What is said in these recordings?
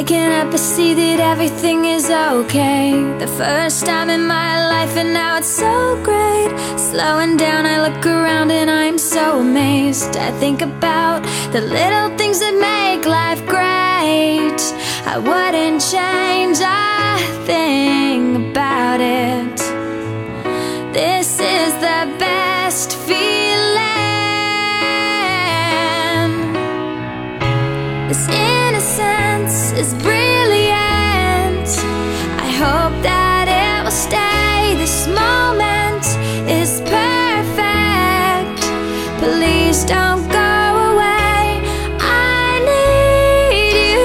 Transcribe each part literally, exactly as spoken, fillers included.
Waking up, I see that everything is okay. The first time in my life, and now it's so great. Slowing down, I look around and I'm so amazed. I think about the little things that make life great. I wouldn't change a thing about it. This is the best feeling. This innocence is brilliant. I hope that it will stay. This moment is perfect. Please don't go away. I need you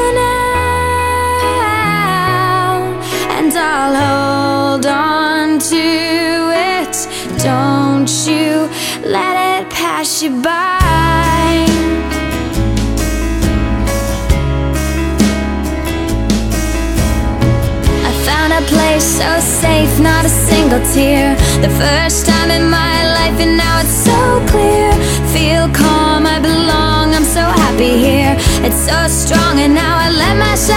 now, and I'll hold on to it. Don't you let it pass you by. A place so safe, not a single tear. The first time in my life, and now it's so clear. Feel calm, I belong, I'm so happy here. It's so strong, and now I let myself